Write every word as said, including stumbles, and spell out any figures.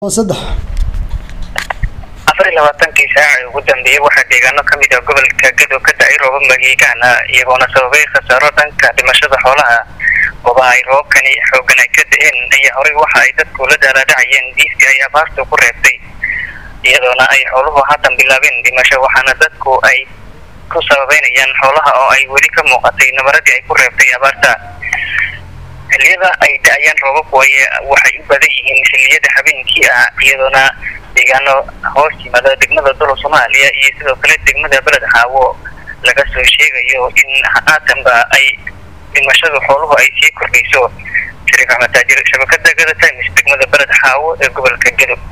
وصدح afar iyo labaatan-kii saac ugu dambeeyay waxa deegaano kamid ah gobolka Gedo ka dhacay roobab mahiigaan ah iyagoona sababay khasaaro dhanka dhimashada xoolaha oo ay roobkani xooggan ay ka da'een ayaa horay waxa ay dadku la daaladacayeen diiskii ay abaartu ku reebtay iyadoona ay xooluhu haatan bilaabeen dhimasho waxaana dadku ay ku sababeynayaan xoolaha oo ay weli ka muuqatay nabaradii ay ku reebtay abaarta xilliyada ay da'ayaan roobabku waxay u badan yihiin xilliyada habeenkii ah iyadoona deegaano hoos yimaada degmada Dolo Soomaaliya iyo sidoo kale degmada Balad Xaawo laga soo sheegayo in haatanba ay dhimashada xooluhu ay sii kordhayso. Shariif Ahmed Taajir, shabakada Gada Times, degmada Balad Xaawo ee gobolka Gedo.